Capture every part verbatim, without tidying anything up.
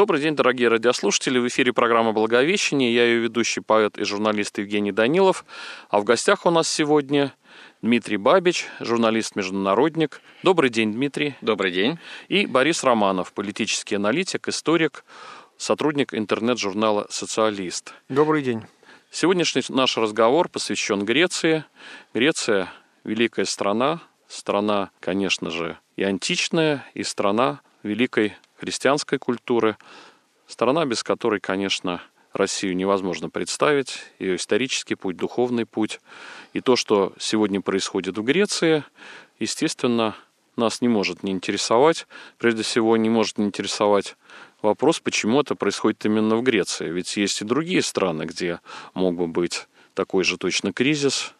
Добрый день, дорогие радиослушатели. В эфире программа «Благовещение». Я ее ведущий, поэт и журналист Евгений Данилов. А в гостях у нас сегодня Дмитрий Бабич, журналист-международник. Добрый день, Дмитрий. Добрый день. И Борис Романов, политический аналитик, историк, сотрудник интернет-журнала «Социалист». Добрый день. Сегодняшний наш разговор посвящен Греции. Греция – великая страна. Страна, конечно же, и античная, и страна великой христианской культуры. Страна, без которой, конечно, Россию невозможно представить. Ее исторический путь, духовный путь. И то, что сегодня происходит в Греции, естественно, нас не может не интересовать. Прежде всего, не может не интересовать вопрос, почему это происходит именно в Греции. Ведь есть и другие страны, где мог бы быть такой же точно кризис,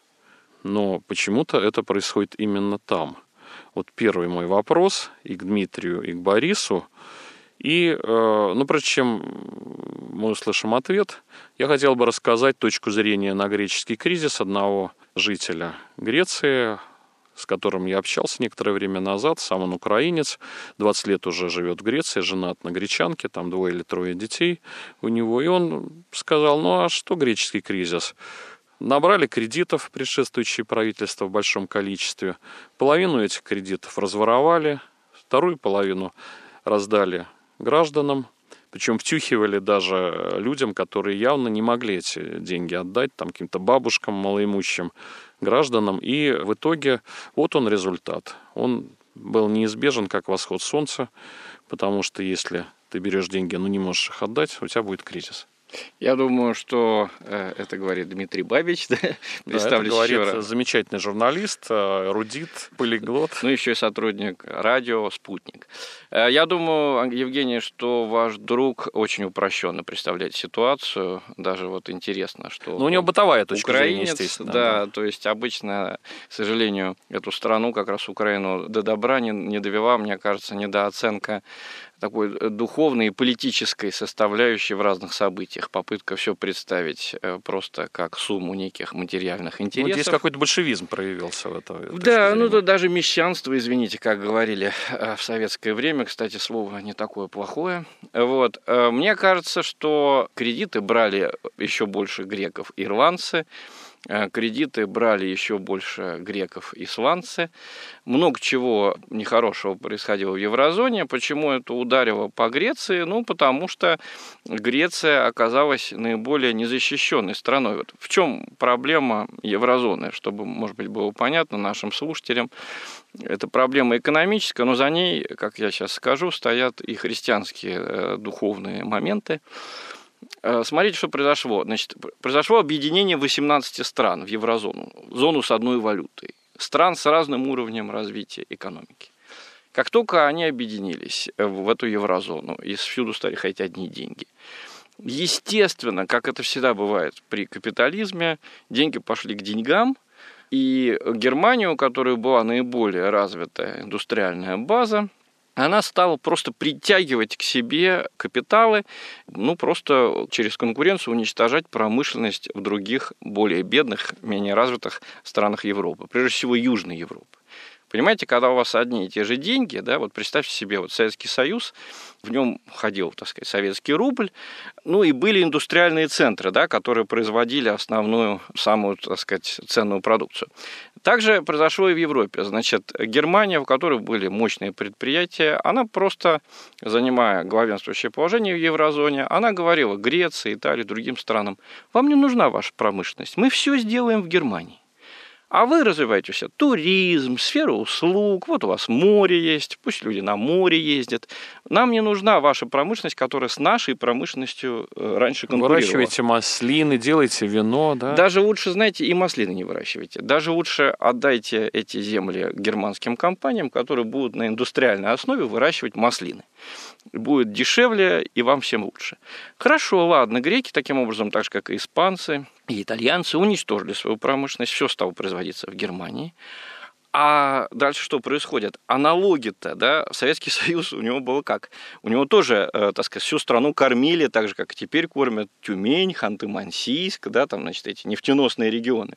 но почему-то это происходит именно там. Вот первый мой вопрос и к Дмитрию, и к Борису. И, э, ну, прежде чем мы услышим ответ, я хотел бы рассказать точку зрения на греческий кризис одного жителя Греции, с которым я общался некоторое время назад. Сам он украинец, двадцать лет уже живет в Греции, женат на гречанке, там двое или трое детей у него. И он сказал, ну а что греческий кризис? Набрали кредитов предшествующие правительства в большом количестве. Половину этих кредитов разворовали, вторую половину раздали гражданам. Причем втюхивали даже людям, которые явно не могли эти деньги отдать, там каким-то бабушкам, малоимущим гражданам. И в итоге вот он результат. Он был неизбежен, как восход солнца, потому что если ты берешь деньги, но не можешь их отдать, у тебя будет кризис. Я думаю, что э, это говорит Дмитрий Бабич. Да? Да, это говорит замечательный журналист, эрудит, полиглот. Ну, еще и сотрудник радио «Спутник». Я думаю, Евгений, что ваш друг очень упрощенно представляет ситуацию. Даже вот интересно, что... Ну, у него бытовая точка украинец, зрения, естественно. Да, да, то есть обычно, к сожалению, эту страну, как раз Украину, до добра не, не довела, мне кажется, недооценка такой духовной и политической составляющей в разных событиях. Попытка все представить просто как сумму неких материальных интересов. Ну, здесь какой-то большевизм проявился в этом. Да, ну это даже мещанство, извините, как говорили в советское время. Кстати, слово не такое плохое. Вот. Мне кажется, что кредиты брали еще больше греков и ирландцы. Кредиты брали еще больше греков и исландцы. Много чего нехорошего происходило в еврозоне. Почему это ударило по Греции? Ну, потому что Греция оказалась наиболее незащищенной страной. Вот в чем проблема еврозоны? Чтобы, может быть, было понятно нашим слушателям, это проблема экономическая, но за ней, как я сейчас скажу, стоят и христианские духовные моменты. Смотрите, что произошло. Значит, произошло объединение восемнадцати стран в еврозону, зону с одной валютой, стран с разным уровнем развития экономики. Как только они объединились в эту еврозону, и всюду стали ходить одни деньги, естественно, как это всегда бывает при капитализме, деньги пошли к деньгам, и Германия, у которой была наиболее развитая индустриальная база, она стала просто притягивать к себе капиталы, ну, просто через конкуренцию уничтожать промышленность в других, более бедных, менее развитых странах Европы, прежде всего Южной Европы. Понимаете, когда у вас одни и те же деньги, да, вот представьте себе, вот Советский Союз, в нем ходил, так сказать, советский рубль, ну и были индустриальные центры, да, которые производили основную, самую, так сказать, ценную продукцию. Также произошло и в Европе. Значит, Германия, в которой были мощные предприятия, она просто, занимая главенствующее положение в еврозоне, она говорила Греции, Италии, другим странам: вам не нужна ваша промышленность, мы все сделаем в Германии. А вы развиваете у себя туризм, сферу услуг, вот у вас море есть, пусть люди на море ездят. Нам не нужна ваша промышленность, которая с нашей промышленностью раньше конкурировала. Выращивайте маслины, делайте вино, да? Даже лучше, знаете, и маслины не выращивайте. Даже лучше отдайте эти земли германским компаниям, которые будут на индустриальной основе выращивать маслины. Будет дешевле, и вам всем лучше. Хорошо, ладно, греки таким образом, так же, как и испанцы, и итальянцы, уничтожили свою промышленность, все стало производиться в Германии. А дальше что происходит? А налоги-то, да, Советский Союз у него было как? У него тоже, э, так сказать, всю страну кормили, так же, как и теперь кормят Тюмень, Ханты-Мансийск, да, там, значит, эти нефтеносные регионы.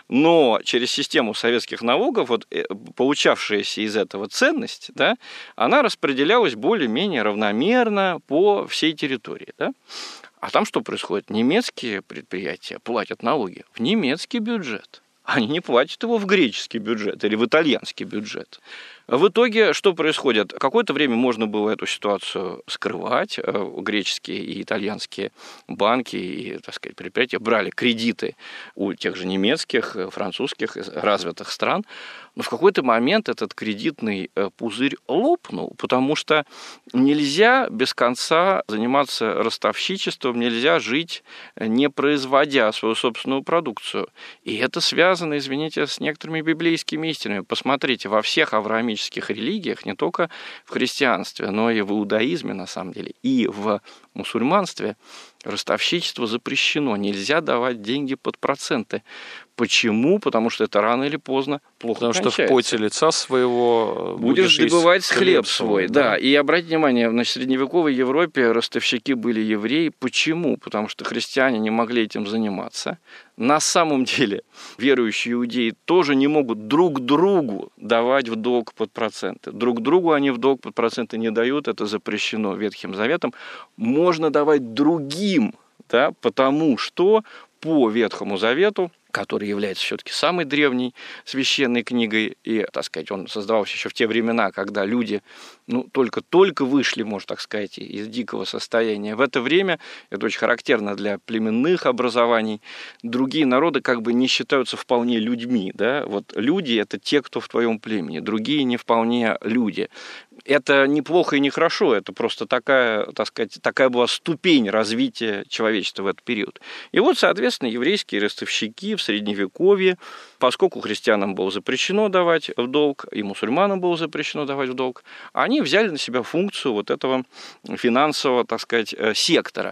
Но через систему советских налогов, вот, э, получавшаяся из этого ценность, да, она распределялась более-менее равномерно по всей территории, да. А там что происходит? Немецкие предприятия платят налоги в немецкий бюджет. Они не платят его в греческий бюджет или в итальянский бюджет. В итоге что происходит? Какое-то время можно было эту ситуацию скрывать. Греческие и итальянские банки и, так сказать, предприятия брали кредиты у тех же немецких, французских, развитых стран. Но в какой-то момент этот кредитный пузырь лопнул, потому что нельзя без конца заниматься ростовщичеством, нельзя жить, не производя свою собственную продукцию. И это связано, извините, с некоторыми библейскими истинами. Посмотрите, во всех авраамических религиях, не только в христианстве, но и в иудаизме, на самом деле, и в мусульманстве ростовщичество запрещено. Нельзя давать деньги под проценты. Почему? Потому что это рано или поздно плохо Потому кончается. что в поте лица своего будешь добывать хлеб, хлеб свой. Да. да, и обратите внимание, на средневековой Европе ростовщики были евреи. Почему? Потому что христиане не могли этим заниматься. На самом деле верующие иудеи тоже не могут друг другу давать в долг под проценты. Друг другу они в долг под проценты не дают, это запрещено Ветхим Заветом. Можно давать другим, да, потому что по Ветхому Завету, который является все-таки самой древней священной книгой, и, так сказать, он создавался еще в те времена, когда люди, ну, только-только вышли, можно так сказать, из дикого состояния. В это время, это очень характерно для племенных образований, другие народы как бы не считаются вполне людьми, да, вот люди – это те, кто в твоем племени, другие не вполне люди. Это не плохо и не хорошо, это просто такая, так сказать, такая была ступень развития человечества в этот период. И вот, соответственно, еврейские ростовщики в Средневековье, поскольку христианам было запрещено давать в долг, и мусульманам было запрещено давать в долг, они взяли на себя функцию вот этого финансового, так сказать, сектора.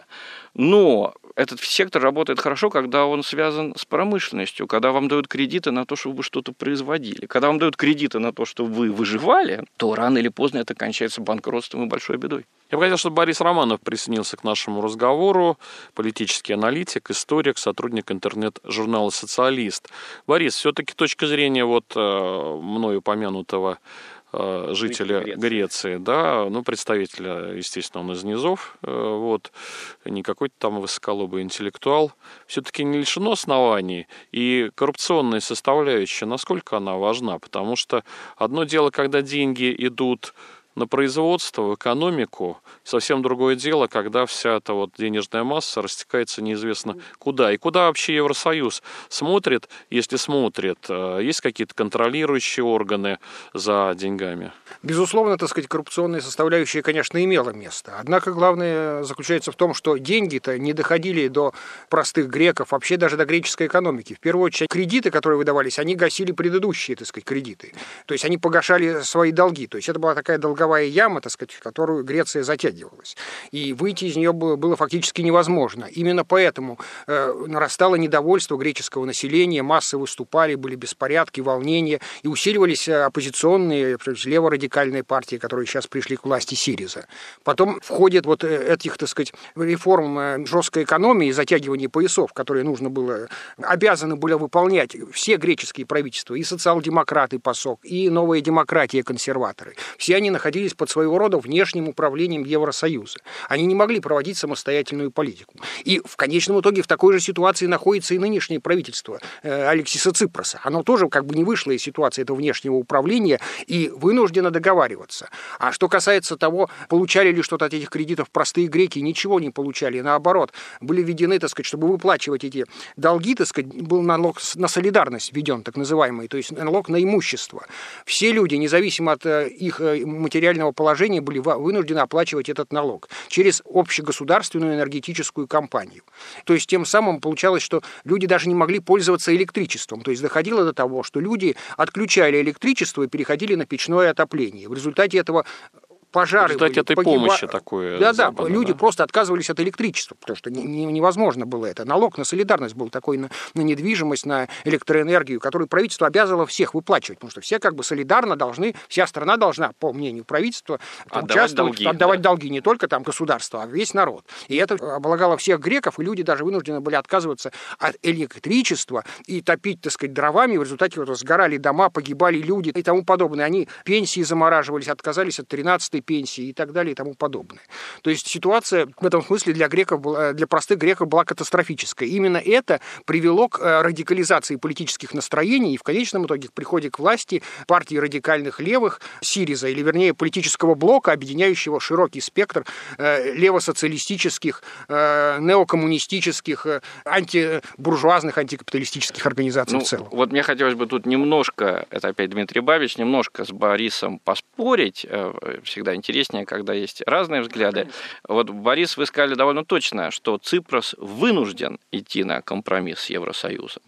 Но этот сектор работает хорошо, когда он связан с промышленностью, когда вам дают кредиты на то, чтобы вы что-то производили. Когда вам дают кредиты на то, чтобы вы выживали, то рано или поздно это кончается банкротством и большой бедой. Я бы хотел, чтобы Борис Романов присоединился к нашему разговору, политический аналитик, историк, сотрудник интернет-журнала «Социалист». Борис, все-таки точка зрения вот мною упомянутого жителя Греции. Греции, да, ну, представителя, естественно, он из низов, вот, не какой-то там высоколобый интеллектуал, все-таки не лишено оснований, и коррупционная составляющая, насколько она важна, потому что одно дело, когда деньги идут на производство, в экономику, совсем другое дело, когда вся эта вот денежная масса растекается неизвестно куда. И куда вообще Евросоюз смотрит, если смотрит? Есть какие-то контролирующие органы за деньгами? Безусловно, так сказать, коррупционная составляющая, конечно, имела место. Однако главное заключается в том, что деньги-то не доходили до простых греков, вообще даже до греческой экономики. В первую очередь, кредиты, которые выдавались, они гасили предыдущие, так сказать, кредиты. То есть они погашали свои долги. То есть это была такая долговая яма, так сказать, в которую Греция затягивалась. И выйти из нее было, было фактически невозможно. Именно поэтому э, нарастало недовольство греческого населения, массы выступали, были беспорядки, волнения, и усиливались оппозиционные, леворадикальные партии, которые сейчас пришли к власти, Сириза. Потом в ходе вот этих, так сказать, реформ жесткой экономии, затягивания поясов, которые нужно было, обязаны были выполнять все греческие правительства, и социал-демократы ПАСОК, и новая демократия, консерваторы. Все они находились под своего рода внешним управлением Евросоюза. Они не могли проводить самостоятельную политику. И в конечном итоге в такой же ситуации находится и нынешнее правительство э, Алексиса Ципроса. Оно тоже как бы не вышло из ситуации этого внешнего управления и вынуждено договариваться. А что касается того, получали ли что-то от этих кредитов простые греки, ничего не получали. Наоборот, были введены, так сказать, чтобы выплачивать эти долги, так сказать, был налог на солидарность введен, так называемый, то есть налог на имущество. Все люди, независимо от их материального положения, были вынуждены оплачивать этот налог через общегосударственную энергетическую компанию. То есть тем самым получалось, что люди даже не могли пользоваться электричеством. То есть доходило до того, что люди отключали электричество и переходили на печное отопление. В результате этого пожары в результате были, этой погиба... помощи такое. Да, Запада, да, люди да? просто отказывались от электричества, потому что не, не, невозможно было это. Налог на солидарность был такой на, на недвижимость, на электроэнергию, который правительство обязывало всех выплачивать, потому что все как бы солидарно должны, вся страна должна, по мнению правительства, отдавать участвовать, долги, отдавать да. долги не только там государство, а весь народ. И это облагало всех греков, и люди даже вынуждены были отказываться от электричества и топить, так сказать, дровами. В результате вот сгорали дома, погибали люди и тому подобное. Они пенсии замораживались, отказались от тринадцатой пенсии и так далее и тому подобное. То есть ситуация в этом смысле для греков была, для простых греков была катастрофическая. Именно это привело к радикализации политических настроений и в конечном итоге к приходе к власти партии радикальных левых Сириза, или вернее политического блока, объединяющего широкий спектр э, левосоциалистических, э, неокоммунистических, э, антибуржуазных, антикапиталистических организаций ну, в целом. Вот мне хотелось бы тут немножко, это опять Дмитрий Бабич, немножко с Борисом поспорить. Всегда интереснее, когда есть разные взгляды. Вот, Борис, вы сказали довольно точно, что Ципрос вынужден идти на компромисс с Евросоюзом.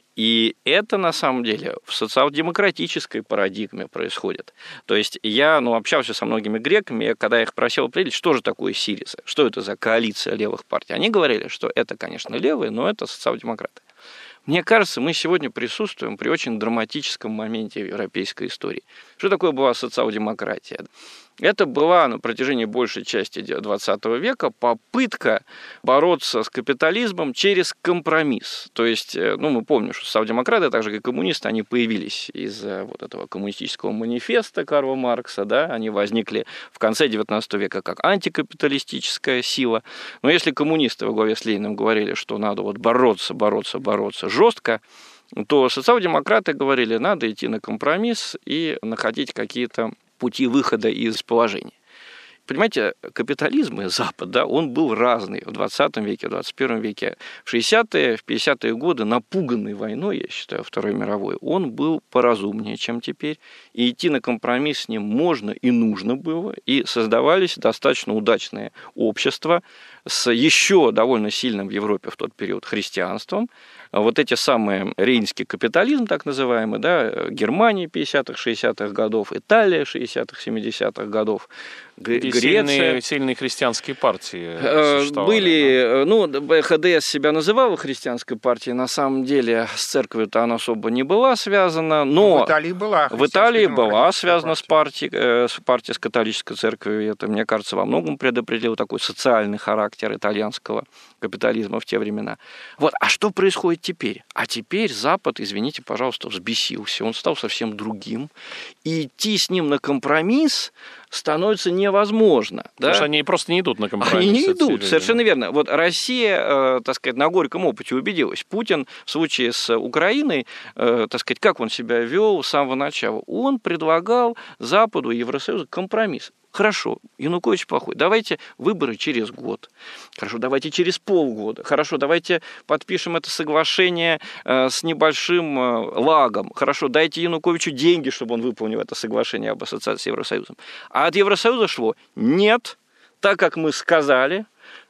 И это, на самом деле, в социал-демократической парадигме происходит. То есть я ну, общался со многими греками, когда я их просил определить, что же такое Сириза, что это за коалиция левых партий. Они говорили, что это, конечно, левые, но это социал-демократы. Мне кажется, мы сегодня присутствуем при очень драматическом моменте в европейской истории. Что такое была социал-демократия? Это была на протяжении большей части двадцатого века попытка бороться с капитализмом через компромисс. То есть, ну, мы помним, что социал-демократы, так же как и коммунисты, они появились из вот этого коммунистического манифеста Карла Маркса, да, они возникли в конце девятнадцатого века как антикапиталистическая сила. Но если коммунисты во главе с Лениным говорили, что надо вот бороться, бороться, бороться жестко, то социал-демократы говорили, надо идти на компромисс и находить какие-то пути выхода из положения. Понимаете, капитализм и Запад, да, он был разный в двадцатом веке, в двадцать первом веке. В шестидесятые, в пятидесятые годы, напуганный войной, я считаю, Второй мировой, он был поразумнее, чем теперь. И идти на компромисс с ним можно и нужно было. И создавались достаточно удачные общества с еще довольно сильным в Европе в тот период христианством. Вот эти самые рейнский капитализм, так называемый, да, Германия пятидесятых, шестидесятых годов, Италия шестидесятых, семидесятых годов, Греция. Сильные, сильные христианские партии были, да? Ну, ХДС себя называла христианской партией, на самом деле с церковью-то она особо не была связана, но в Италии была, в Италии была связана с партией, с партией, с католической церковью, и это, мне кажется, во многом предопределило такой социальный характер итальянского капитализма в те времена. Вот, а что происходит теперь? А теперь Запад, извините, пожалуйста, взбесился, он стал совсем другим, и идти с ним на компромисс становится невозможно. Потому да? что они просто не идут на компромисс. Они не идут, совершенно верно. Вот Россия, э, так сказать, на горьком опыте убедилась. Путин в случае с Украиной, э, так сказать, как он себя вел с самого начала? Он предлагал Западу и Евросоюзу компромисс. Хорошо, Янукович плохой. Давайте выборы через год. Хорошо, давайте через полгода. Хорошо, давайте подпишем это соглашение с небольшим лагом. Хорошо, дайте Януковичу деньги, чтобы он выполнил это соглашение об ассоциации с Евросоюзом. А от Евросоюза шло: нет, так как мы сказали,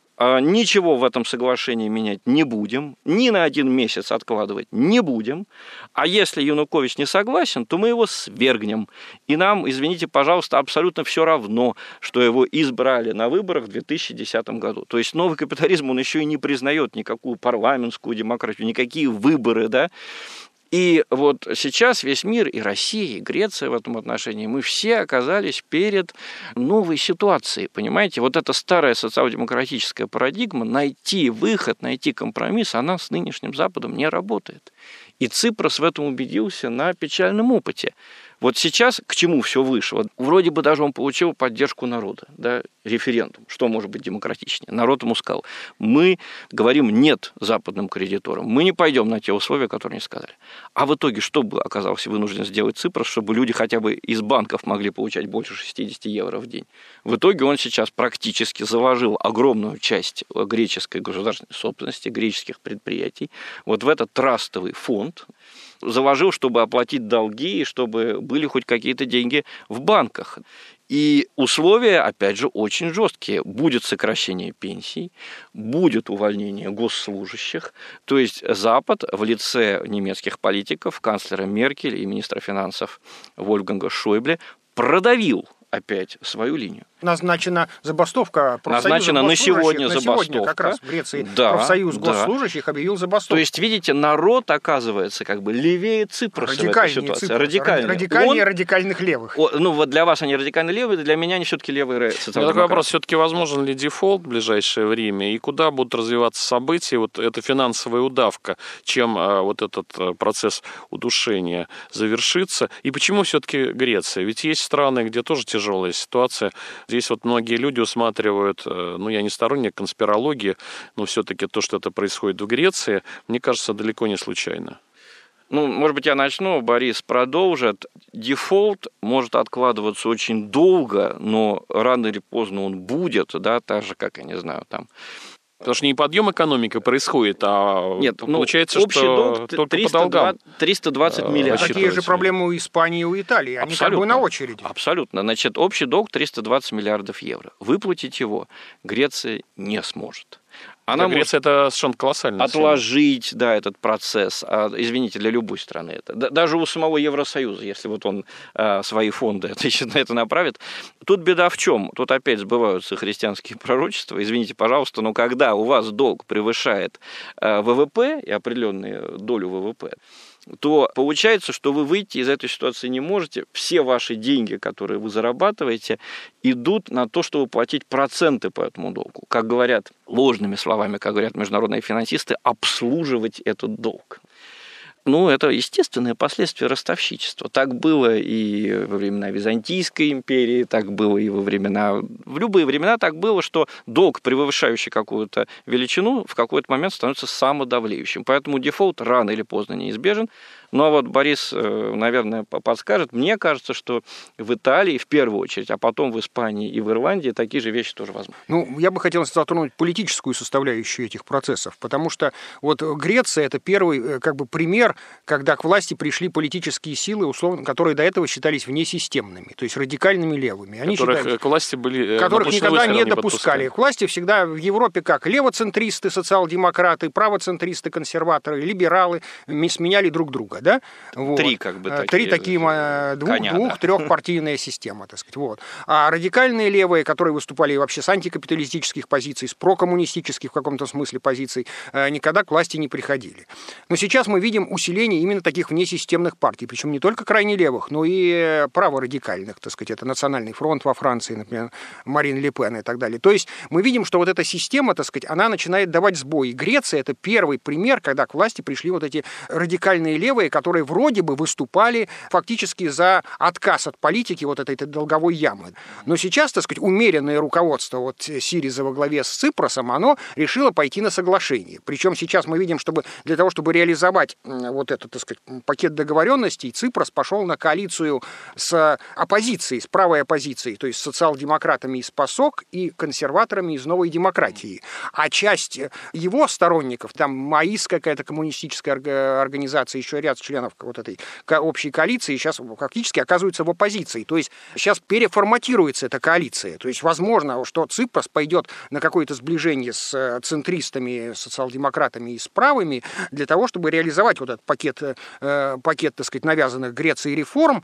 ничего в этом соглашении менять не будем, ни на один месяц откладывать не будем, а если Янукович не согласен, то мы его свергнем. И нам, извините, пожалуйста, абсолютно все равно, что его избрали на выборах в две тысячи десятом году. То есть новый капитализм, он еще и не признает никакую парламентскую демократию, никакие выборы, да. И вот сейчас весь мир, и Россия, и Греция в этом отношении, мы все оказались перед новой ситуацией, понимаете? Вот эта старая социал-демократическая парадигма, найти выход, найти компромисс, она с нынешним Западом не работает. И Ципрос в этом убедился на печальном опыте. Вот сейчас к чему все вышло? Вроде бы даже он получил поддержку народа, да, референдум. Что может быть демократичнее? Народ ему сказал: мы говорим нет западным кредиторам, мы не пойдем на те условия, которые они сказали. А в итоге что бы оказался вынужден сделать Ципрос, чтобы люди хотя бы из банков могли получать больше шестьдесят евро в день? В итоге он сейчас практически заложил огромную часть греческой государственной собственности, греческих предприятий, вот в этот трастовый фонд, заложил, чтобы оплатить долги и чтобы были хоть какие-то деньги в банках. И условия, опять же, очень жесткие. Будет сокращение пенсий, будет увольнение госслужащих. То есть Запад в лице немецких политиков, канцлера Меркель и министра финансов Вольфганга Шойбле, продавил опять свою линию. Назначена забастовка профсоюза Назначена на сегодня на забастовка. Сегодня как раз в Греции да, профсоюз да. госслужащих объявил забастовку. То есть, видите, народ, оказывается, как бы левее Ципроса в этой ситуации. Ципрос, Радикальнее. Радикальнее Он, радикальных левых. О, ну, вот для вас они радикально левые, для меня они все-таки левые социал-демократы. Такой вопрос, все-таки возможен ли дефолт в ближайшее время, и куда будут развиваться события, вот эта финансовая удавка, чем а, вот этот а, процесс удушения завершится, и почему все-таки Греция? Ведь есть страны, где тоже тяжелая ситуация. Здесь вот многие люди усматривают, ну, я не сторонник конспирологии, но все-таки то, что это происходит в Греции, мне кажется, далеко не случайно. Ну, может быть, я начну, Борис продолжит. Дефолт может откладываться очень долго, но рано или поздно он будет, да, так же, как, я не знаю, там... Потому что не подъем экономики происходит, а Нет, получается, ну, общий что долг только триста по долгам. триста двадцать миллиардов. Такие же проблемы у Испании и у Италии. Они Абсолютно. как бы на очереди. Абсолютно. Значит, общий долг триста двадцать миллиардов евро. Выплатить его Греция не сможет. Она Для Греции это совершенно колоссально. Отложить, да, этот процесс. А, извините, для любой страны это. Да, даже у самого Евросоюза, если вот он а, свои фонды значит, на это направит. Тут беда в чем? Тут опять сбываются христианские пророчества. Извините, пожалуйста, но когда у вас долг превышает а, ВВП и определенную долю ВВП, то получается, что вы выйти из этой ситуации не можете. Все ваши деньги, которые вы зарабатываете, идут на то, чтобы платить проценты по этому долгу. Как говорят ложными словами, как говорят международные финансисты, обслуживать этот долг. Ну, это естественное последствие ростовщичества. Так было и во времена Византийской империи, так было и во времена... В любые времена так было, что долг, превышающий какую-то величину, в какой-то момент становится самодавлеющим. Поэтому дефолт рано или поздно неизбежен. Ну, а вот Борис, наверное, подскажет. Мне кажется, что в Италии в первую очередь, а потом в Испании и в Ирландии такие же вещи тоже возможны. Ну, я бы хотел затронуть политическую составляющую этих процессов, потому что вот Греция – это первый как бы пример, когда к власти пришли политические силы, условно, которые до этого считались внесистемными, то есть радикальными левыми. Они которых считали, к власти были... Которых никогда не, не допускали. Подпускали. К власти всегда в Европе как? Левоцентристы, социал-демократы, правоцентристы, консерваторы, либералы сменяли друг друга. Да? Вот. Три как бы такие. Три такие двух, коня, двух да. трехпартийная система, так сказать. Вот. А радикальные левые, которые выступали вообще с антикапиталистических позиций, с прокоммунистических в каком-то смысле позиций, никогда к власти не приходили. Но сейчас мы видим усиление именно таких внесистемных партий, причем не только крайне левых, но и праворадикальных, так сказать. Это Национальный фронт во Франции, например, Марин Ле Пен и так далее. То есть мы видим, что вот эта система, так сказать, она начинает давать сбой. И Греция – это первый пример, когда к власти пришли вот эти радикальные левые, которые вроде бы выступали фактически за отказ от политики вот этой, этой долговой ямы. Но сейчас, так сказать, умеренное руководство вот Сириза во главе с Ципросом, оно решило пойти на соглашение. Причем сейчас мы видим, чтобы для того, чтобы реализовать вот этот, так сказать, пакет договоренностей, Ципрос пошел на коалицию с оппозицией, с правой оппозицией, то есть с социал-демократами из ПАСОК и консерваторами из Новой демократии. А часть его сторонников, там МАИС какая-то коммунистическая организация, еще ряд членов вот этой общей коалиции сейчас фактически оказываются в оппозиции. То есть сейчас переформатируется эта коалиция. То есть возможно, что Ципрос пойдет на какое-то сближение с центристами, социал-демократами и с правыми для того, чтобы реализовать вот этот пакет, пакет, так сказать, навязанных Греции реформ.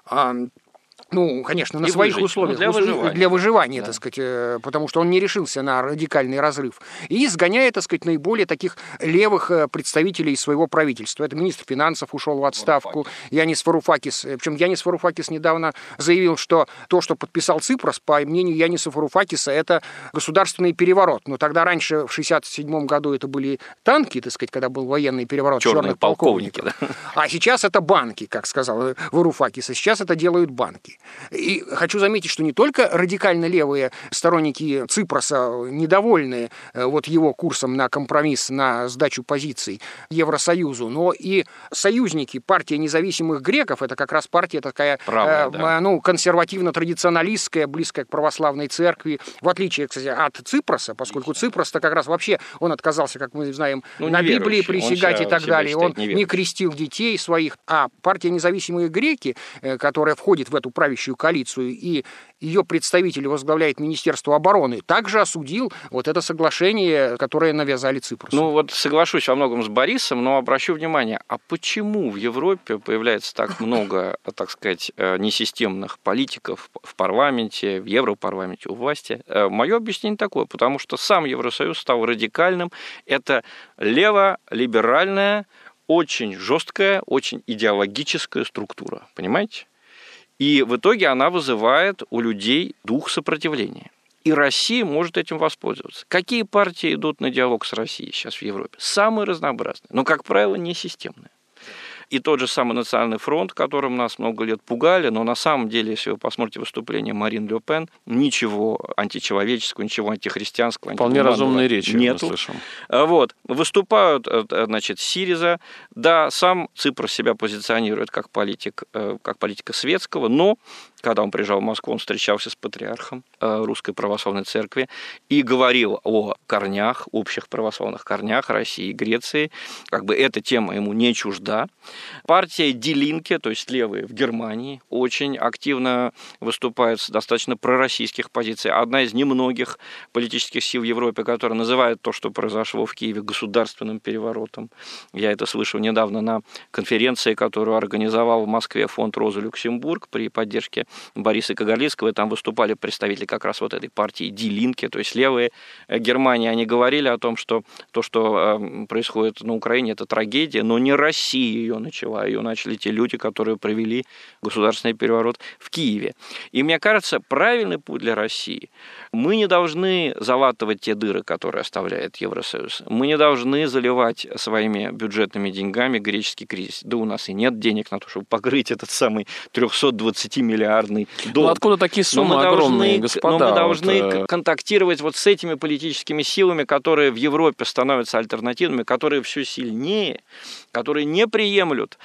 Ну, конечно, на и своих выжить. условиях, ну, для выживания, для выживания да. так сказать, потому что он не решился на радикальный разрыв. И изгоняет, так сказать, наиболее таких левых представителей из своего правительства. Это министр финансов ушел в отставку, Варфакис. Янис Варуфакис. Причем Янис Варуфакис недавно заявил, что то, что подписал Ципрос, по мнению Яниса Варуфакиса, это государственный переворот. Но тогда раньше, в шестьдесят седьмом году, это были танки, так сказать, когда был военный переворот черных, черных полковников. полковников. Да. А сейчас это банки, как сказал Варуфакис. А сейчас это делают банки. И хочу заметить, что не только радикально левые сторонники Ципроса недовольны вот его курсом на компромисс, на сдачу позиций Евросоюзу, но и союзники партии независимых греков, это как раз партия такая Правая, э, да. ну, консервативно-традиционалистская, близкая к православной церкви, в отличие, кстати, от Ципроса, поскольку Ципрос-то как раз вообще, он отказался, как мы знаем, ну, на Библии присягать он и так далее, он неверующий. не крестил детей своих, а партия независимые греки, которая входит в эту правительство, правящую коалицию, и ее представитель возглавляет Министерство обороны, также осудил вот это соглашение, которое навязали Ципрусу. Ну вот соглашусь во многом с Борисом, но обращу внимание, а почему в Европе появляется так много, так сказать, несистемных политиков в парламенте, в Европарламенте, у власти? Мое объяснение такое, потому что сам Евросоюз стал радикальным, это лево-либеральная, очень жесткая, очень идеологическая структура, понимаете? И в итоге она вызывает у людей дух сопротивления. И Россия может этим воспользоваться. Какие партии идут на диалог с Россией сейчас в Европе? Самые разнообразные, но, как правило, не системные. И тот же самый Национальный фронт, которым нас много лет пугали, но на самом деле, если вы посмотрите выступление Марин Ле Пен, ничего античеловеческого, ничего антихристианского, вполне разумные речи нету. Мы слышим. Вот. Выступают, значит, Сириза. Да, сам Ципрас себя позиционирует как политик, как политика светского, но когда он приезжал в Москву, он встречался с патриархом Русской Православной Церкви и говорил о корнях, общих православных корнях России и Греции. Как бы эта тема ему не чужда. Партия Die Linke, то есть левые в Германии, очень активно выступает с достаточно пророссийских позиций. Одна из немногих политических сил в Европе, которая называет то, что произошло в Киеве, государственным переворотом. Я это слышал недавно на конференции, которую организовал в Москве фонд «Роза Люксембург» при поддержке Бориса Кагарлицкого, и там выступали представители как раз вот этой партии Die Linke, то есть левые Германии. Они говорили о том, что то, что происходит на Украине, это трагедия, но не Россия ее начала, ее начали те люди, которые провели государственный переворот в Киеве. И мне кажется, правильный путь для России. Мы не должны залатывать те дыры, которые оставляет Евросоюз. Мы не должны заливать своими бюджетными деньгами греческий кризис. Да у нас и нет денег на то, чтобы покрыть этот самый трехсотдвадцатимиллиардный долг. Ну откуда такие суммы огромные, должны, господа? Но мы должны вот, контактировать вот с этими политическими силами, которые в Европе становятся альтернативными, которые все сильнее, которые не приемлют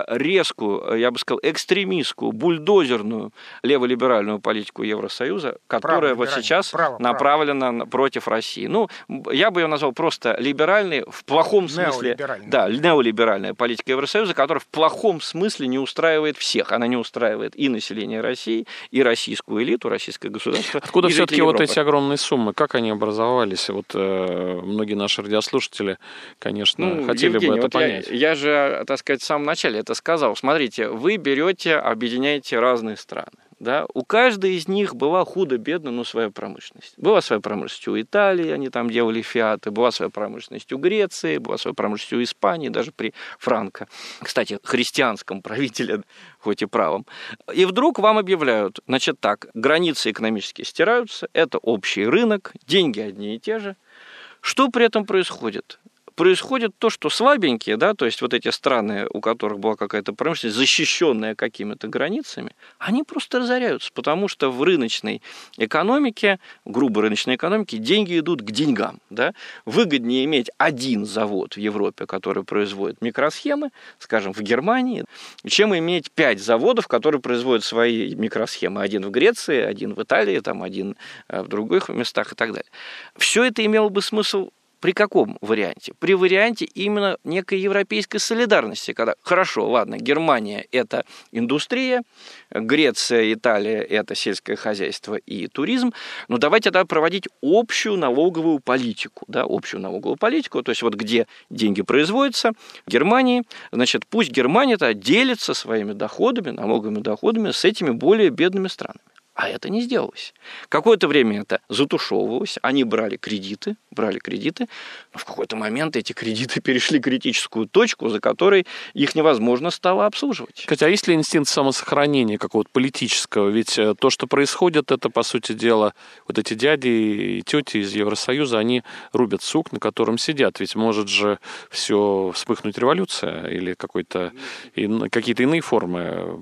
резкую, я бы сказал, экстремистскую, бульдозерную леволиберальную политику Евросоюза, которая вот сейчас право, направлена право. против России. Ну, я бы ее назвал просто либеральной, в плохом смысле. Да, неолиберальная политика Евросоюза, которая в плохом смысле не устраивает всех. Она не устраивает и население России, и российскую элиту, российское государство. Откуда все-таки вот эти огромные суммы? Как они образовались? Вот э, многие наши радиослушатели, конечно, ну, хотели Евгений, бы это вот понять. Я, я же, так сказать, в самом начале это сказал. Смотрите, вы берете, объединяете разные страны. Да? У каждой из них была худо-бедно, но своя промышленность. Была своя промышленность у Италии, они там делали фиаты, была своя промышленность у Греции, была своя промышленность у Испании, даже при Франко, кстати, христианском правителе, хоть и правом. И вдруг вам объявляют, значит так, границы экономические стираются, это общий рынок, деньги одни и те же. Что при этом происходит? Происходит то, что слабенькие, да, то есть вот эти страны, у которых была какая-то промышленность, защищенная какими-то границами, они просто разоряются, потому что в рыночной экономике, грубой рыночной экономике, деньги идут к деньгам. Да? Выгоднее иметь один завод в Европе, который производит микросхемы, скажем, в Германии, чем иметь пять заводов, которые производят свои микросхемы. Один в Греции, один в Италии, там, один в других местах и так далее. Все это имело бы смысл. При каком варианте? При варианте именно некой европейской солидарности, когда, хорошо, ладно, Германия – это индустрия, Греция, Италия – это сельское хозяйство и туризм, но давайте тогда проводить общую налоговую политику, да, общую налоговую политику, то есть вот где деньги производятся, в Германии, значит, пусть Германия-то делится своими доходами, налоговыми доходами с этими более бедными странами. А это не сделалось. Какое-то время это затушевывалось, они брали кредиты, брали кредиты, но в какой-то момент эти кредиты перешли критическую точку, за которой их невозможно стало обслуживать. Хотя, а есть ли инстинкт самосохранения какого-то политического? Ведь то, что происходит, это, по сути дела, вот эти дяди и тети из Евросоюза, они рубят сук, на котором сидят. Ведь может же все вспыхнуть революция или какой-то, какие-то иные формы.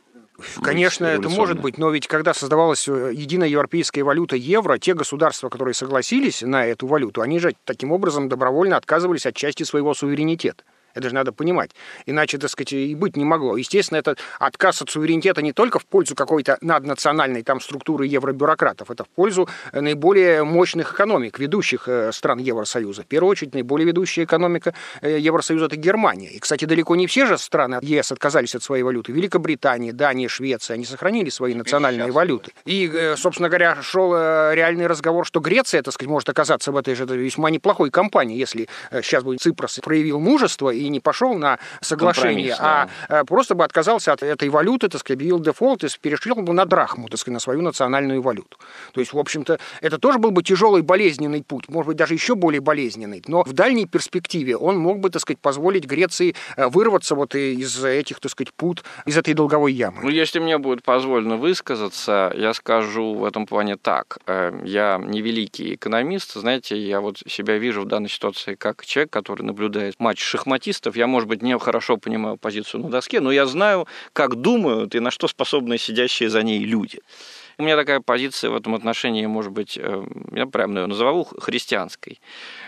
Конечно, это может быть, но ведь когда создавалась единая европейская валюта евро, те государства, которые согласились на эту валюту, они же таким образом добровольно отказывались от части своего суверенитета. Это же надо понимать. Иначе, так сказать, и быть не могло. Естественно, это отказ от суверенитета не только в пользу какой-то наднациональной там структуры евробюрократов, это в пользу наиболее мощных экономик, ведущих стран Евросоюза. В первую очередь, наиболее ведущая экономика Евросоюза – это Германия. И, кстати, далеко не все же страны ЕС отказались от своей валюты. Великобритания, Дания, Швеция, они сохранили свои национальные валюты. И, собственно говоря, шел реальный разговор, что Греция, так сказать, может оказаться в этой же весьма неплохой компании, если сейчас бы Ципрос проявил мужество и не пошел на соглашение, да. а просто бы отказался от этой валюты, так сказать, объявил дефолт и перешел бы на драхму, так сказать, на свою национальную валюту. То есть, в общем-то, это тоже был бы тяжелый, болезненный путь, может быть, даже еще более болезненный, но в дальней перспективе он мог бы, так сказать, позволить Греции вырваться вот из этих, так сказать, пут, из этой долговой ямы. Ну, если мне будет позволено высказаться, я скажу в этом плане так. Я не великий экономист, знаете, я вот себя вижу в данной ситуации как человек, который наблюдает матч шахматистов. Я, может быть, не хорошо понимаю позицию на доске, но я знаю, как думают и на что способны сидящие за ней люди. У меня такая позиция в этом отношении, может быть, я прямо ее назову христианской.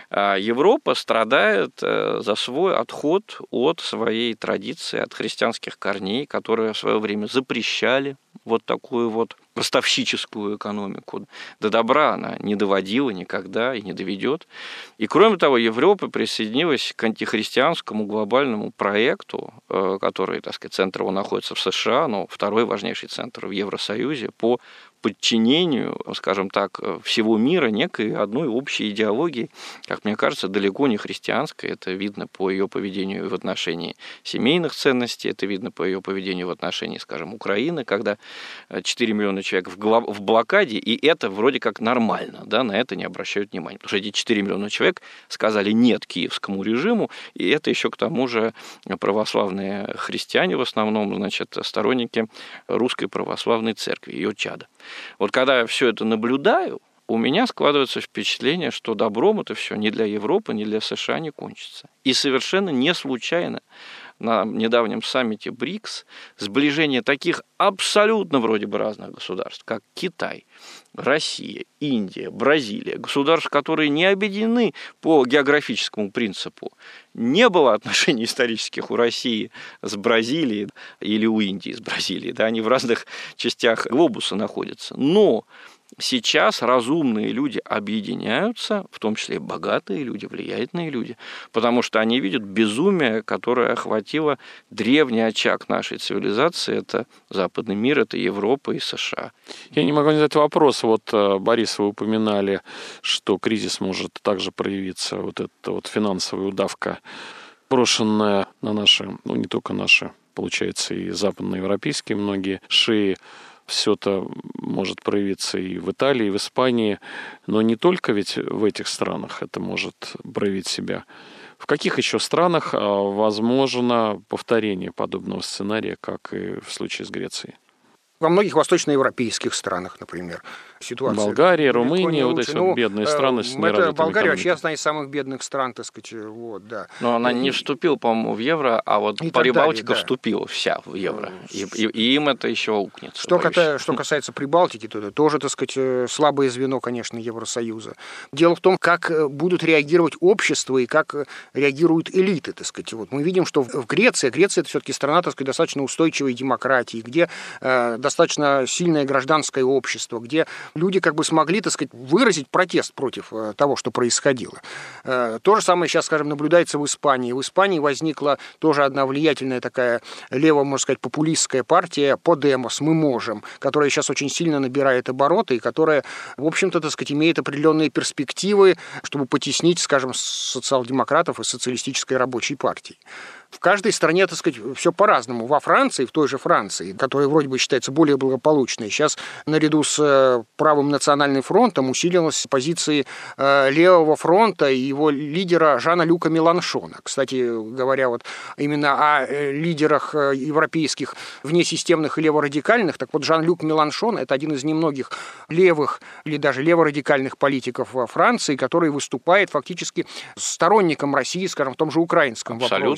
Европа страдает за свой отход от своей традиции, от христианских корней, которые в свое время запрещали вот такую вот ростовщическую экономику. До добра она не доводила никогда и не доведет. И кроме того, Европа присоединилась к антихристианскому глобальному проекту, который, так сказать, центр его находится в США, но второй важнейший центр в Евросоюзе, по подчинению, скажем так, всего мира некой одной общей идеологии, как мне кажется, далеко не христианской. Это видно по ее поведению в отношении семейных ценностей, это видно по ее поведению в отношении, скажем, Украины, когда четыре миллиона человек в, глав... в блокаде, и это вроде как нормально, да, на это не обращают внимания. Потому что эти четыре миллиона человек сказали «нет» киевскому режиму, и это еще к тому же православные христиане в основном, значит, сторонники русской православной церкви, ее чада. Вот когда я все это наблюдаю, у меня складывается впечатление, что добром это все ни для Европы, ни для США не кончится. И совершенно не случайно на недавнем саммите БРИКС сближение таких абсолютно вроде бы разных государств, как Китай, Россия, Индия, Бразилия, государств, которые не объединены по географическому принципу. Не было отношений исторических у России с Бразилией или у Индии с Бразилией, да, они в разных частях глобуса находятся. Но сейчас разумные люди объединяются, в том числе и богатые люди, влиятельные люди, потому что они видят безумие, которое охватило древний очаг нашей цивилизации. Это западный мир, это Европа и США. Я не могу не задать вопрос. Вот, Борис, вы упоминали, что кризис может также проявиться, вот эта вот финансовая удавка, брошенная на наши, ну не только наши, получается, и западноевропейские многие шеи. Все это может проявиться и в Италии, и в Испании, но не только ведь в этих странах это может проявить себя. В каких еще странах возможно повторение подобного сценария, как и в случае с Грецией? Во многих восточноевропейских странах, например, ситуация. Болгария, Румыния, вот эти ну, вот бедные страны с неразвитыми это Болгария вообще одна из самых бедных стран, так сказать, вот, да. Но она не вступила, по-моему, в евро, а вот Прибалтика да. вступила вся в евро, и, и, и им это еще аукнется. Что, ката, что касается Прибалтики, то это тоже, так сказать, слабое звено, конечно, Евросоюза. Дело в том, как будут реагировать общества и как реагируют элиты, так сказать. Вот мы видим, что в Греции, Греция это все-таки страна, так сказать, достаточно устойчивой демократии, где э, достаточно сильное гражданское общество, где люди как бы смогли, так сказать, выразить протест против того, что происходило. То же самое сейчас, скажем, наблюдается в Испании. В Испании возникла тоже одна влиятельная такая лево, можно сказать, популистская партия Подемос, «Мы можем», которая сейчас очень сильно набирает обороты и которая, в общем-то, так сказать, имеет определенные перспективы, чтобы потеснить, скажем, социал-демократов и социалистической рабочей партии. В каждой стране, так сказать, все по-разному. Во Франции, в той же Франции, которая вроде бы считается более благополучной, сейчас наряду с правым национальным фронтом усилилась позиции левого фронта и его лидера Жана-Люка Меланшона. Кстати говоря, вот именно о лидерах европейских внесистемных и леворадикальных, так вот Жан-Люк Меланшон – это один из немногих левых или даже леворадикальных политиков во Франции, который выступает фактически сторонником России, скажем, в том же украинском вопросе. Он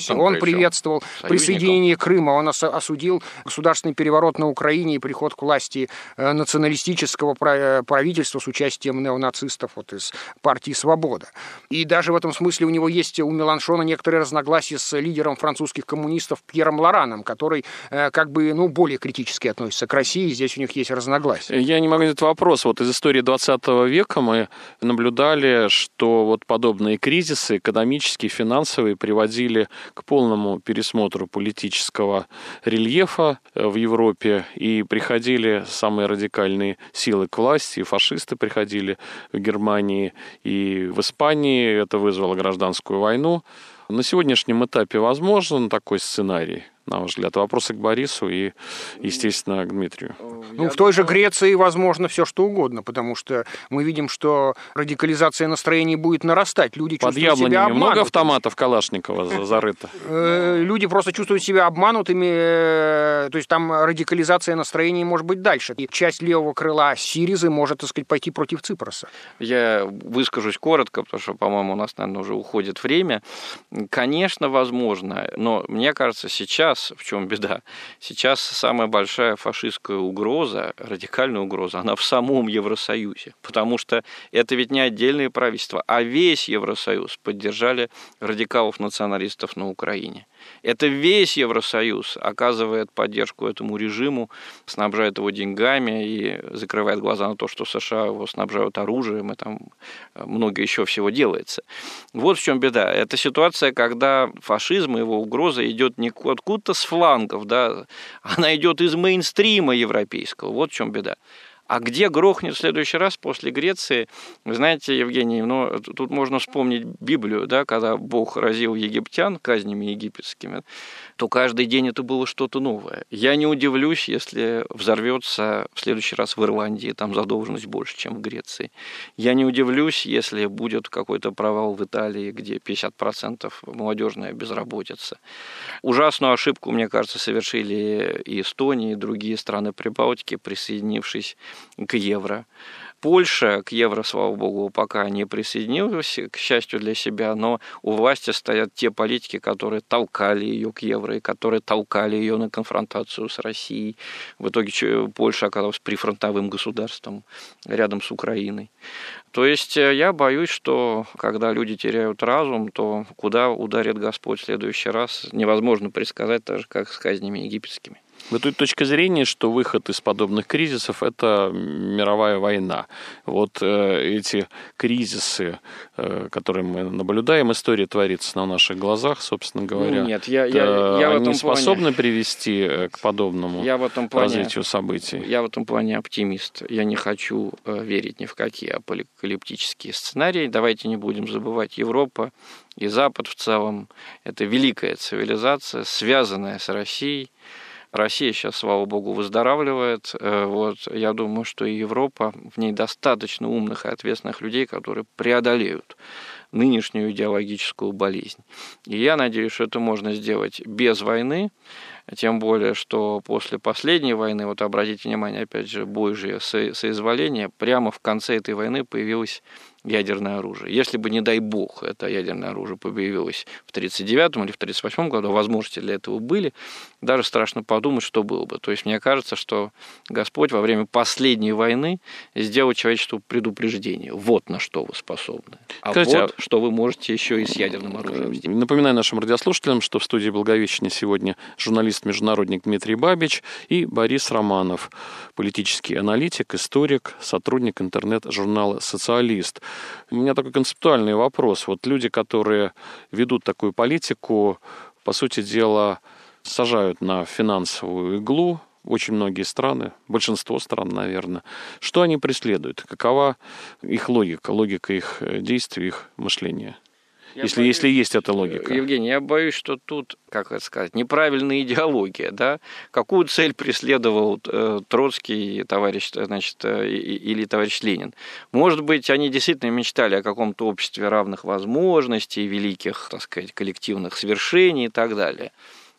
приветствовал присоединение Крыма, он осудил государственный переворот на Украине и приход к власти националистического правительства с участием неонацистов вот из партии «Свобода». И даже в этом смысле у него есть, у Меланшона, некоторые разногласия с лидером французских коммунистов Пьером Лораном, который как бы, ну, более критически относится к России, здесь у них есть разногласия. Я не могу задать вопрос. Вот из истории двадцатого века мы наблюдали, что вот подобные кризисы, экономические, финансовые, приводили к полному пересмотру политического рельефа в Европе, и приходили самые радикальные силы к власти, и фашисты приходили в Германии и в Испании, это вызвало гражданскую войну. На сегодняшнем этапе возможен такой сценарий, на ваш взгляд? Вопросы к Борису и, естественно, к Дмитрию. Ну, в той же Греции возможно все что угодно, потому что мы видим, что радикализация настроений будет нарастать. Люди Под чувствуют себя обманутыми. Много автоматов Калашникова зарыто? Люди просто чувствуют себя обманутыми, то есть там радикализация настроений может быть дальше. И часть левого крыла Сиризы может, так сказать, пойти против Ципроса. Я выскажусь коротко, потому что, по-моему, у нас, наверное, уже уходит время. Конечно, возможно, но мне кажется, сейчас, в чем беда, сейчас самая большая фашистская угроза, радикальная угроза, она в самом Евросоюзе, потому что это ведь не отдельные правительства, а весь Евросоюз поддержали радикалов-националистов на Украине. Это весь Евросоюз оказывает поддержку этому режиму, снабжает его деньгами и закрывает глаза на то, что США его снабжают оружием, и там много еще всего делается. Вот в чем беда. Это ситуация, когда фашизм и его угроза идет не откуда-то с флангов, да, она идет из мейнстрима европейского. Вот в чем беда. А где грохнет в следующий раз после Греции? Вы знаете, Евгений, ну, тут можно вспомнить Библию, да, когда Бог разил египтян казнями египетскими, то каждый день это было что-то новое. Я не удивлюсь, если взорвется в следующий раз в Ирландии, там задолженность больше, чем в Греции. Я не удивлюсь, если будет какой-то провал в Италии, где пятьдесят процентов молодежная безработица. Ужасную ошибку, мне кажется, совершили и Эстония, и другие страны Прибалтики, присоединившись к евро. Польша к евро, слава богу, пока не присоединилась, к счастью для себя, но у власти стоят те политики, которые толкали ее к евро, и которые толкали ее на конфронтацию с Россией. В итоге Польша оказалась прифронтовым государством рядом с Украиной. То есть я боюсь, что когда люди теряют разум, то куда ударит Господь в следующий раз, невозможно предсказать, так же, как с казнями египетскими. Вот тут точка зрения, что выход из подобных кризисов – это мировая война. Вот э, эти кризисы, э, которые мы наблюдаем, история творится на наших глазах, собственно говоря. Ну, нет, я, я, я они в этом способны плане, привести к подобному я в этом плане, развитию событий? Я в этом плане оптимист. Я не хочу э, верить ни в какие апокалиптические сценарии. Давайте не будем забывать, Европа и Запад в целом – это великая цивилизация, связанная с Россией. Россия сейчас, слава богу, выздоравливает. Вот. Я думаю, что и Европа, в ней достаточно умных и ответственных людей, которые преодолеют нынешнюю идеологическую болезнь. И я надеюсь, что это можно сделать без войны, тем более, что после последней войны, вот обратите внимание, опять же, Божье соизволение, прямо в конце этой войны появилось ядерное оружие. Если бы, не дай бог, это ядерное оружие появилось в тридцать девятом или в тридцать восьмом году, возможности для этого были, даже страшно подумать, что было бы. То есть мне кажется, что Господь во время последней войны сделал человечеству предупреждение. Вот на что вы способны. А Кстати, вот что вы можете еще и с ядерным оружием сделать. Напоминаю нашим радиослушателям, что в студии Благовещения сегодня журналист-международник Дмитрий Бабич и Борис Романов, политический аналитик, историк, сотрудник интернет-журнала «Социалист». У меня такой концептуальный вопрос. Вот люди, которые ведут такую политику, по сути дела, сажают на финансовую иглу очень многие страны, большинство стран, наверное. Что они преследуют? Какова их логика, логика их действий, их мышления? Я если, боюсь, если есть эта логика. Евгений, я боюсь, что тут, как это сказать, неправильная идеология. Да? Какую цель преследовал э, Троцкий, товарищ, значит, э, или товарищ Ленин? Может быть, они действительно мечтали о каком-то обществе равных возможностей, великих, так сказать, коллективных свершений и так далее.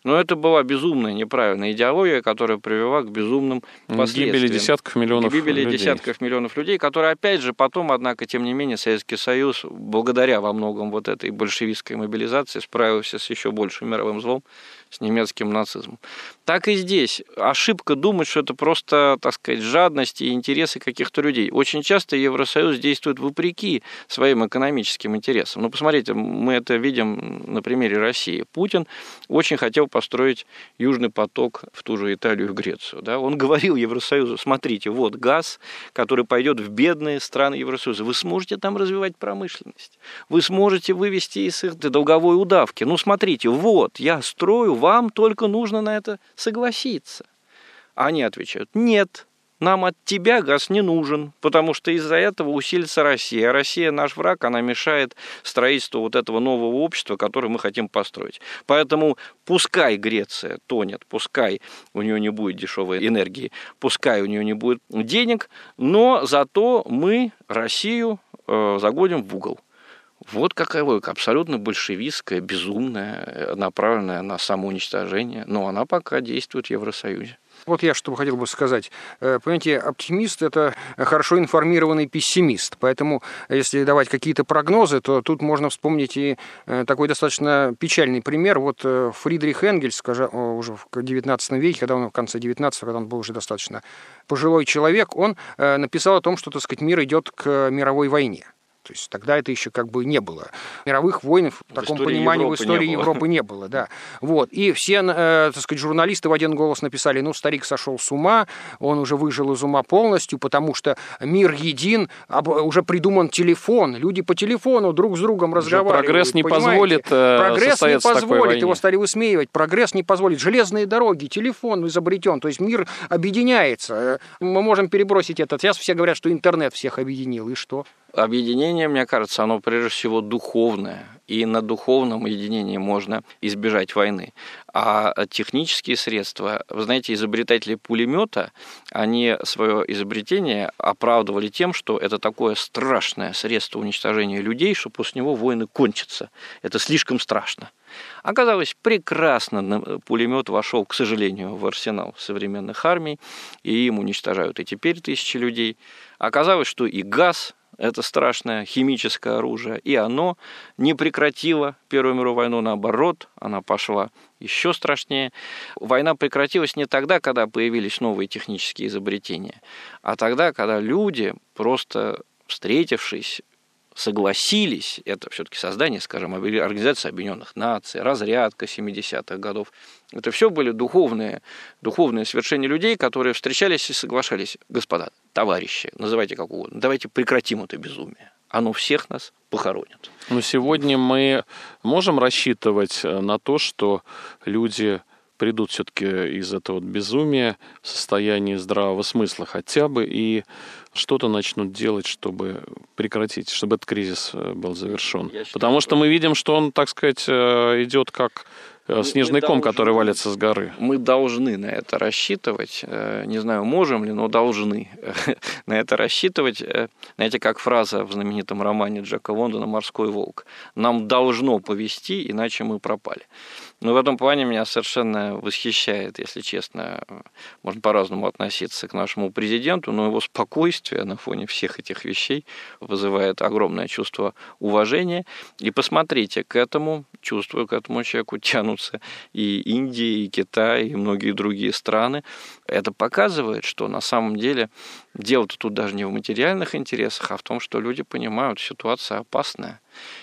Но это была безумная, неправильная идеология, которая привела к безумным последствиям. Гибели десятков миллионов Гибели людей. десятков миллионов людей, которые, опять же, потом, однако, тем не менее, Советский Союз, благодаря во многом вот этой большевистской мобилизации, справился с еще большим мировым злом, с немецким нацизмом. Так и здесь. Ошибка думать, что это просто, так сказать, жадность и интересы каких-то людей. Очень часто Евросоюз действует вопреки своим экономическим интересам. Ну, посмотрите, мы это видим на примере России. Путин очень хотел построить Южный поток в ту же Италию и в Грецию. Да? Он говорил Евросоюзу: смотрите, вот газ, который пойдет в бедные страны Евросоюза. Вы сможете там развивать промышленность. Вы сможете вывести из их долговой удавки. Ну, смотрите, вот, я строю, вам только нужно на это согласиться. Они отвечают: нет, нам от тебя газ не нужен, потому что из-за этого усилится Россия. А Россия наш враг, она мешает строительству вот этого нового общества, которое мы хотим построить. Поэтому пускай Греция тонет, пускай у нее не будет дешевой энергии, пускай у нее не будет денег, но зато мы Россию э, загоним в угол. Вот какая логика, абсолютно большевистская, безумная, направленная на самоуничтожение, но она пока действует в Евросоюзе. Вот я что бы хотел бы сказать. Понимаете, оптимист – это хорошо информированный пессимист. Поэтому, если давать какие-то прогнозы, то тут можно вспомнить и такой достаточно печальный пример. Вот Фридрих Энгельс, скажем, уже в девятнадцатом веке, когда он в конце девятнадцатого, когда он был уже достаточно пожилой человек, он написал о том, что, так сказать, мир идет к мировой войне. То есть тогда это еще как бы не было. Мировых войн в, в таком понимании Европы в истории не Европы не было. Да. Вот. И все, э, так сказать, журналисты в один голос написали: ну, старик сошел с ума, он уже выжил из ума полностью, потому что мир един, уже придуман телефон, люди по телефону друг с другом разговаривают. Прогресс не понимаете? позволит э, Прогресс не позволит, его войне. Стали высмеивать. Прогресс не позволит. Железные дороги, телефон изобретен, то есть мир объединяется. Мы можем перебросить это. Сейчас все говорят, что интернет всех объединил, и что? Объединение, мне кажется, оно прежде всего духовное, и на духовном единении можно избежать войны. А технические средства, вы знаете, изобретатели пулемета, они свое изобретение оправдывали тем, что это такое страшное средство уничтожения людей, что после него войны кончатся. Это слишком страшно. Оказалось, прекрасно пулемет вошел, к сожалению, в арсенал современных армий, и им уничтожают и теперь тысячи людей. Оказалось, что и газ – это страшное химическое оружие, и оно не прекратило Первую мировую войну, наоборот, она пошла еще страшнее. Война прекратилась не тогда, когда появились новые технические изобретения, а тогда, когда люди, просто встретившись, согласились, это все-таки создание, скажем, Организации Объединенных Наций, разрядка семидесятых годов. Это все были духовные, духовные свершения людей, которые встречались и соглашались: господа, товарищи, называйте как угодно, давайте прекратим это безумие. Оно всех нас похоронит. Но сегодня мы можем рассчитывать на то, что люди придут все-таки из этого безумия в состоянии здравого смысла хотя бы и что-то начнут делать, чтобы прекратить, чтобы этот кризис был завершен. Я Потому считаю, что мы видим, что он, так сказать, идет как снежный ком, должны, который валится с горы. Мы должны на это рассчитывать. Не знаю, можем ли, но должны на это рассчитывать. Знаете, как фраза в знаменитом романе Джека Лондона «Морской волк». Нам должно повезти, иначе мы пропали. Но в этом плане меня совершенно восхищает, если честно, можно по-разному относиться к нашему президенту, но его спокойствие на фоне всех этих вещей вызывает огромное чувство уважения. И посмотрите, к этому чувству, к этому человеку тянутся и Индия, и Китай, и многие другие страны. Это показывает, что на самом деле дело-то тут даже не в материальных интересах, а в том, что люди понимают, ситуация опасная.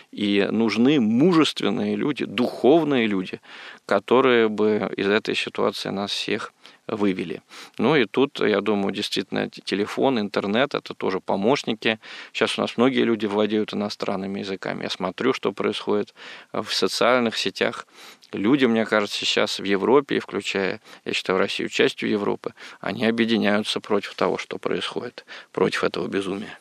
И нужны мужественные люди, духовные люди, которые бы из этой ситуации нас всех вывели. Ну и тут, я думаю, действительно телефон, интернет – это тоже помощники. Сейчас у нас многие люди владеют иностранными языками. Я смотрю, что происходит в социальных сетях. Люди, мне кажется, сейчас в Европе, включая, я считаю, Россию частью Европы, они объединяются против того, что происходит, против этого безумия.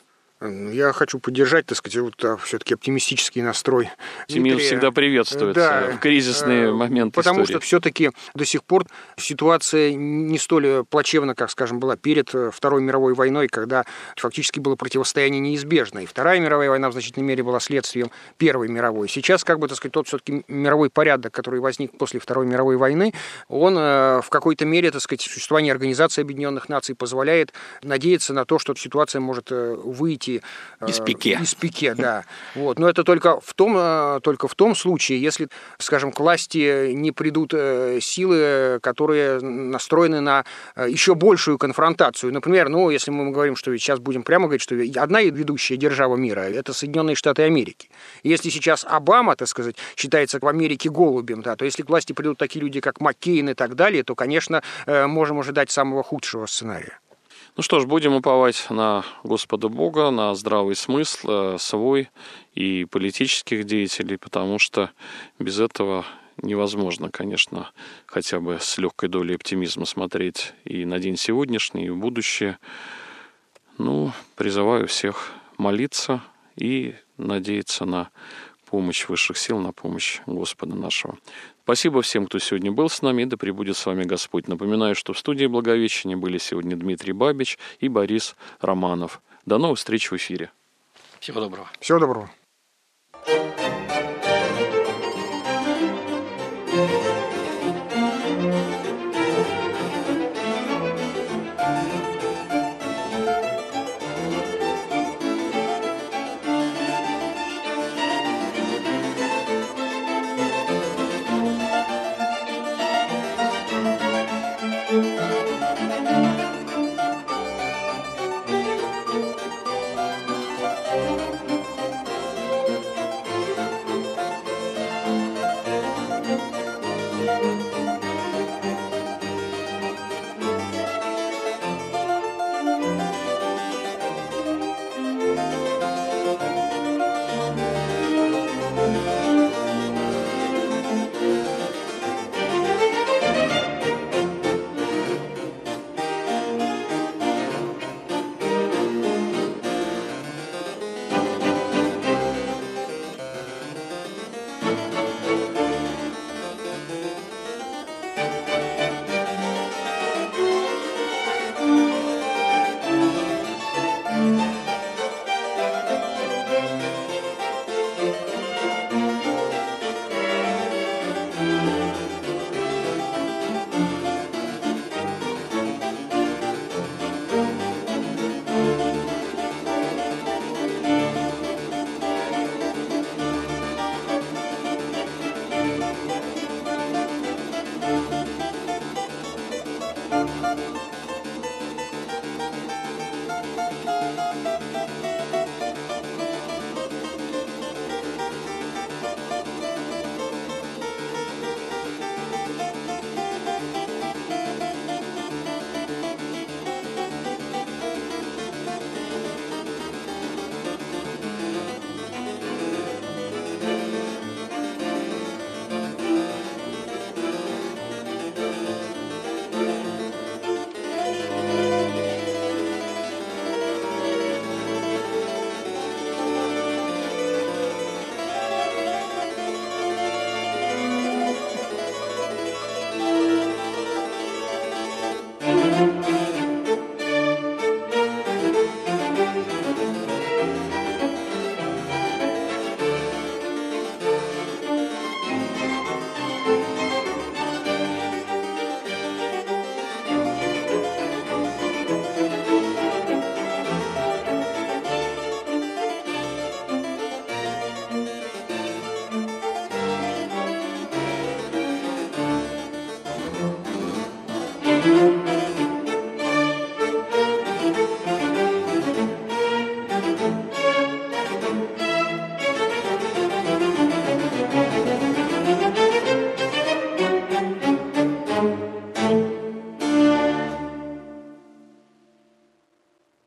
Я хочу поддержать, так сказать, вот, все-таки оптимистический настрой. Оптимизм всегда приветствуется да, в кризисные моменты потому истории. что все-таки до сих пор ситуация не столь плачевна, как, скажем, была перед Второй мировой войной, когда фактически было противостояние неизбежно. И Вторая мировая война в значительной мере была следствием Первой мировой. Сейчас, как бы, так сказать, тот все-таки мировой порядок, который возник после Второй мировой войны, он в какой-то мере, так сказать, существование Организации Объединенных Наций позволяет надеяться на то, что ситуация может выйти из пике. Из пике, да. Вот. Но это только в том, только в том случае, если, скажем, к власти не придут силы, которые настроены на еще большую конфронтацию. Например, ну, если мы говорим, что сейчас будем прямо говорить, что одна ведущая держава мира – это Соединенные Штаты Америки. Если сейчас Обама, так сказать, считается в Америке голубем, да, то если к власти придут такие люди, как Маккейн и так далее, то, конечно, можем ожидать самого худшего сценария. Ну что ж, будем уповать на Господа Бога, на здравый смысл э, свой и политических деятелей, потому что без этого невозможно, конечно, хотя бы с легкой долей оптимизма смотреть и на день сегодняшний, и в будущее. Ну, призываю всех молиться и надеяться на помощь высших сил, на помощь Господа нашего. Спасибо всем, кто сегодня был с нами, и да пребудет с вами Господь. Напоминаю, что в студии Благовещения были сегодня Дмитрий Бабич и Борис Романов. До новых встреч в эфире. Всего доброго. Всего доброго.